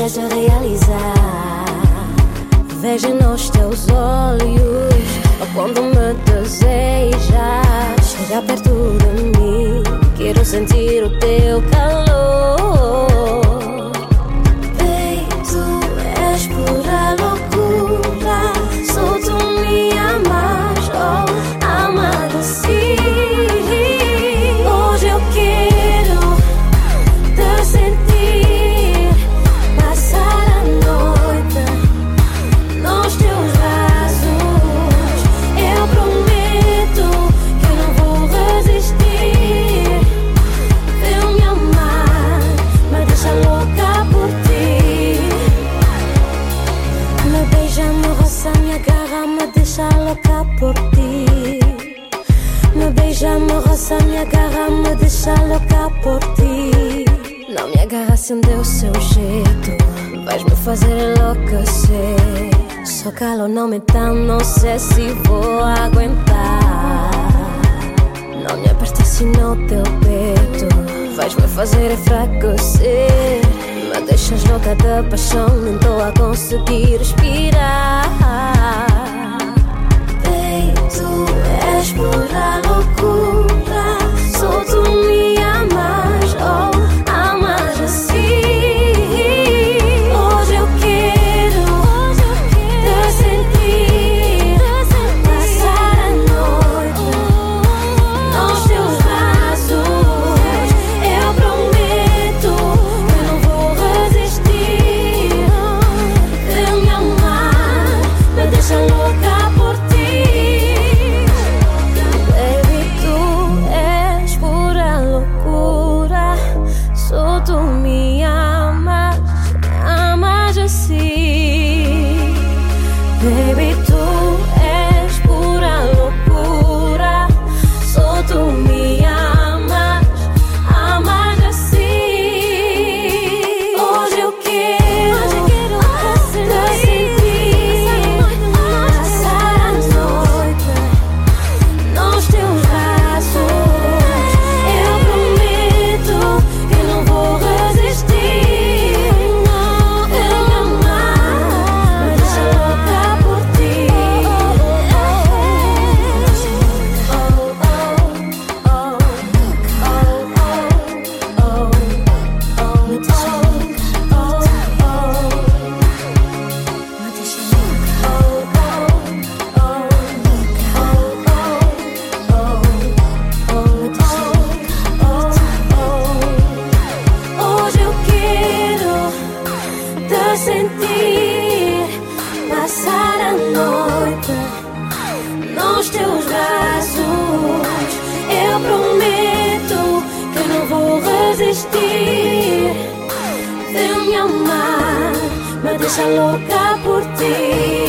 fizeste realizar. Vejo nos teus olhos quando me desejas. Chega perto de mim, quero sentir o teu calor. Ei, tu és pura loucura. Só tu me amas, oh, amar assim. Hoje eu quero te sentir, passar a noite nos teus braços. Eu prometo que eu não vou resistir. Eu me amar, me deixa louca por ti. Me beija, me roça, me agarra, me deixa louca por ti. Me beija, me roça, me agarra, me deixa louca por ti. Não me agarra sem o seu jeito, vais-me fazer enlouquecer. Só calor não me dá, não sei se vou aguentar. Não me aperta assim no teu peito, vais-me fazer enfraquecer. Me deixas louca de paixão, nem estou a conseguir respirar. Ei, tu és pura loucura. Só tu me amas, oh, amas assim. Hoje eu quero te sentir, passar a noite nos teus braços. Eu prometo que não vou resistir. De me amar, me deixa louca por ti. Baby, tu és pura loucura. Só tu me amas, amas assim. Baby, tu és pura loucura. Só tu me amas, amas assim. Hoje eu quero te sentir, passar a noite nos teus braços. Eu prometo que não vou resistir. Eu me amar, me deixa louca por ti. Hoje eu quero te sentir, passar a noite nos teus braços. Eu prometo que não vou resistir. De me amar, me deixa louca por ti.